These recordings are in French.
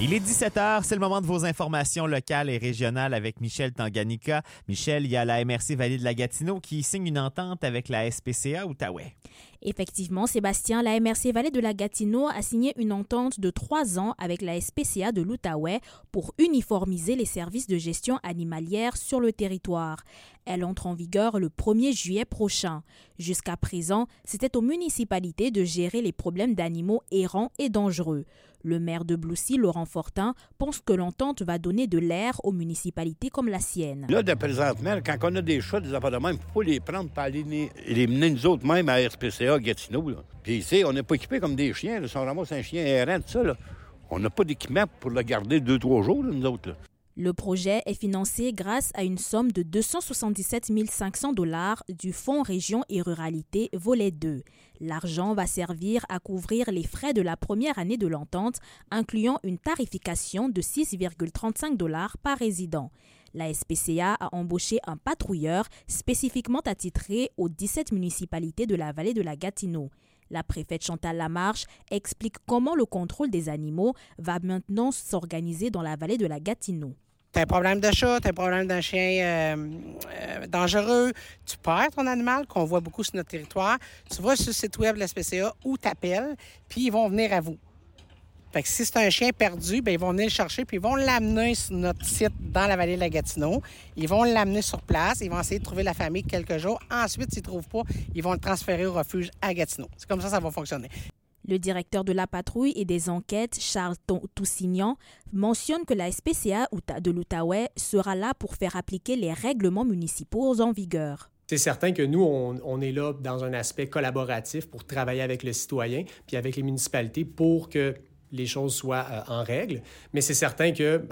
Il est 17h, c'est le moment de vos informations locales et régionales avec Michel Tanganyika. Michel, il y a la MRC Vallée de la Gatineau qui signe une entente avec la SPCA Outaouais. Effectivement, Sébastien, la MRC Vallée de la Gatineau a signé une entente de 3 ans avec la SPCA de l'Outaouais pour uniformiser les services de gestion animalière sur le territoire. Elle entre en vigueur le 1er juillet prochain. Jusqu'à présent, c'était aux municipalités de gérer les problèmes d'animaux errants et dangereux. Le maire de Bloussy, Laurent Fortin, pense que l'entente va donner de l'air aux municipalités comme la sienne. Là, de présentement, quand on a des chats, des affaires de même, il faut pas les prendre pour aller les mener nous autres même à RSPCA Gatineau. Là. Puis, tu sais, on n'est pas équipés comme des chiens. Là. Si on ramasse un chien errant, tout ça, là, on n'a pas d'équipement pour le garder 2-3 jours, là, nous autres. Là. Le projet est financé grâce à une somme de 277 500 $ du Fonds Région et Ruralité Volet 2. L'argent va servir à couvrir les frais de la première année de l'entente, incluant une tarification de 6,35 $ par résident. La SPCA a embauché un patrouilleur spécifiquement attitré aux 17 municipalités de la vallée de la Gatineau. La préfète Chantal Lamarche explique comment le contrôle des animaux va maintenant s'organiser dans la vallée de la Gatineau. Tu as un problème de chat, tu as un problème d'un chien dangereux, tu perds ton animal, qu'on voit beaucoup sur notre territoire. Tu vas sur le site web de la SPCA ou t'appelles, puis ils vont venir à vous. Fait que si c'est un chien perdu, bien, ils vont venir le chercher, puis ils vont l'amener sur notre site dans la vallée de la Gatineau. Ils vont l'amener sur place, ils vont essayer de trouver la famille quelques jours. Ensuite, s'ils ne trouvent pas, ils vont le transférer au refuge à Gatineau. C'est comme ça va fonctionner. Le directeur de la patrouille et des enquêtes, Charles Toussignan, mentionne que la SPCA de l'Outaouais sera là pour faire appliquer les règlements municipaux en vigueur. C'est certain que nous, on est là dans un aspect collaboratif pour travailler avec le citoyen puis avec les municipalités pour que les choses soient en règle. Mais c'est certain que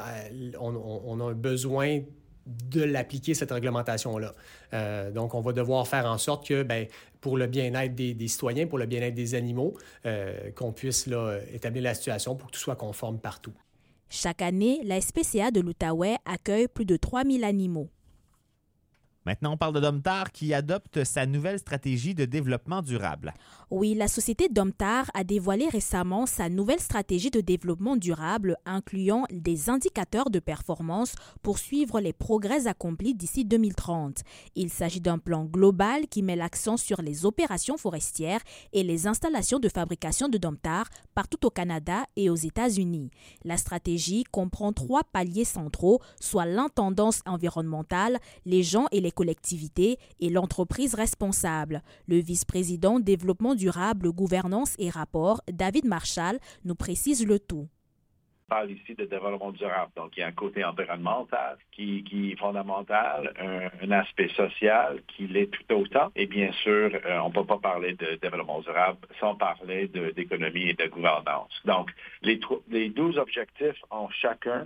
on a besoin de l'appliquer, cette réglementation-là. Donc, on va devoir faire en sorte que, pour le bien-être des citoyens, pour le bien-être des animaux, qu'on puisse là, établir la situation pour que tout soit conforme partout. Chaque année, la SPCA de l'Outaouais accueille plus de 3000 animaux. Maintenant, on parle de Domtar qui adopte sa nouvelle stratégie de développement durable. Oui, la société Domtar a dévoilé récemment sa nouvelle stratégie de développement durable incluant des indicateurs de performance pour suivre les progrès accomplis d'ici 2030. Il s'agit d'un plan global qui met l'accent sur les opérations forestières et les installations de fabrication de Domtar partout au Canada et aux États-Unis. La stratégie comprend 3 paliers centraux, soit l'intendance environnementale, les gens et les collectivités et l'entreprise responsable. Le vice-président développement durable, gouvernance et rapport, David Marshall, nous précise le tout. On parle ici de développement durable. Donc, il y a un côté environnemental qui est fondamental, un aspect social qui l'est tout autant. Et bien sûr, on ne peut pas parler de développement durable sans parler d'économie et de gouvernance. Donc, les 12 objectifs ont chacun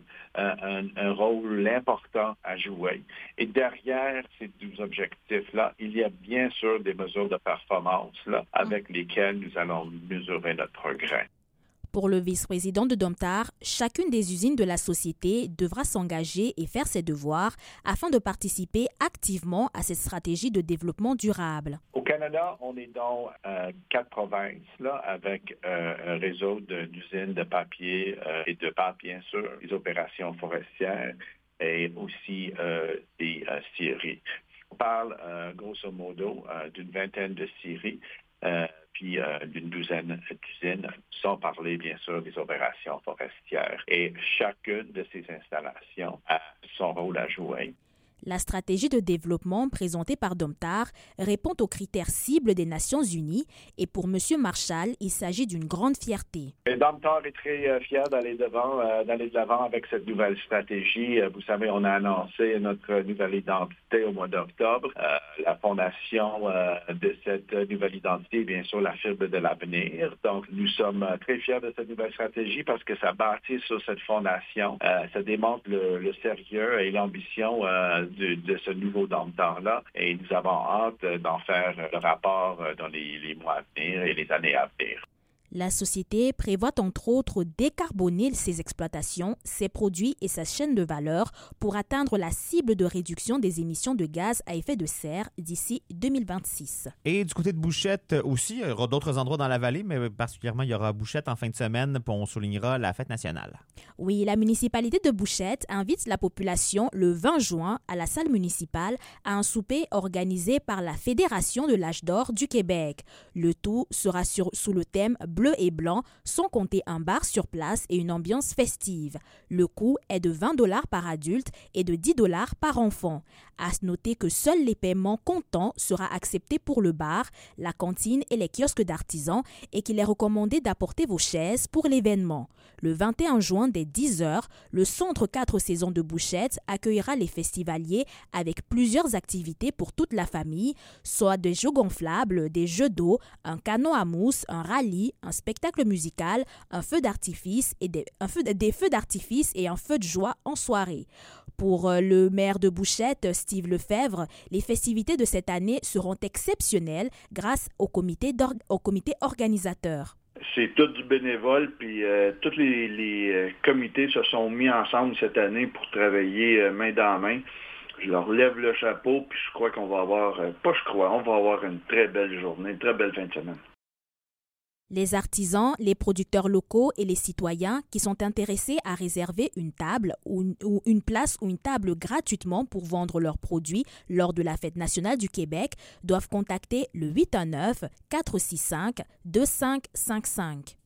un rôle important à jouer. Et derrière ces 12 objectifs-là, il y a bien sûr des mesures de performance là, avec lesquelles nous allons mesurer notre progrès. Pour le vice-président de Domtar, chacune des usines de la société devra s'engager et faire ses devoirs afin de participer activement à cette stratégie de développement durable. Au Canada, on est dans 4 provinces là, avec un réseau d'usines de papier et de pâte, bien sûr, des opérations forestières et aussi des scieries. On parle grosso modo d'une vingtaine de scieries. Puis d'une douzaine d'usines, sans parler bien sûr des opérations forestières. Et chacune de ces installations a son rôle à jouer. La stratégie de développement présentée par Domtar répond aux critères cibles des Nations Unies et pour M. Marshall, il s'agit d'une grande fierté. Et Domtar est très fier d'aller de l'avant avec cette nouvelle stratégie. Vous savez, on a annoncé notre nouvelle identité au mois d'octobre. La fondation de cette nouvelle identité est bien sûr la fibre de l'avenir. Donc, nous sommes très fiers de cette nouvelle stratégie parce que ça bâtit sur cette fondation. Ça démontre le sérieux et l'ambition de ce nouveau Domtar-là et nous avons hâte d'en faire le rapport dans les mois à venir et les années à venir. La société prévoit entre autres décarboner ses exploitations, ses produits et sa chaîne de valeur pour atteindre la cible de réduction des émissions de gaz à effet de serre d'ici 2026. Et du côté de Bouchette aussi, il y aura d'autres endroits dans la vallée, mais particulièrement il y aura Bouchette en fin de semaine, puis on soulignera la fête nationale. Oui, la municipalité de Bouchette invite la population le 20 juin à la salle municipale à un souper organisé par la Fédération de l'âge d'or du Québec. Le tout sera sous le thème bleu et blanc, sans compter un bar sur place et une ambiance festive. Le coût est de 20 $ par adulte et de 10 $ par enfant. À noter que seuls les paiements comptants seront acceptés pour le bar, la cantine et les kiosques d'artisans et qu'il est recommandé d'apporter vos chaises pour l'événement. Le 21 juin, dès 10h, le Centre 4 saisons de Bouchette accueillera les festivaliers avec plusieurs activités pour toute la famille, soit des jeux gonflables, des jeux d'eau, un canot à mousse, un rallye, un spectacle musical, un feu d'artifice et des feux d'artifice et un feu de joie en soirée. Pour le maire de Bouchette, Steve Lefebvre, les festivités de cette année seront exceptionnelles grâce au comité organisateur. C'est tout du bénévole, puis tous les comités se sont mis ensemble cette année pour travailler main dans main. Je leur lève le chapeau, puis je crois qu'on va avoir, on va avoir une très belle journée, une très belle fin de semaine. Les artisans, les producteurs locaux et les citoyens qui sont intéressés à réserver une table ou une place ou une table gratuitement pour vendre leurs produits lors de la Fête nationale du Québec doivent contacter le 819-465-2555.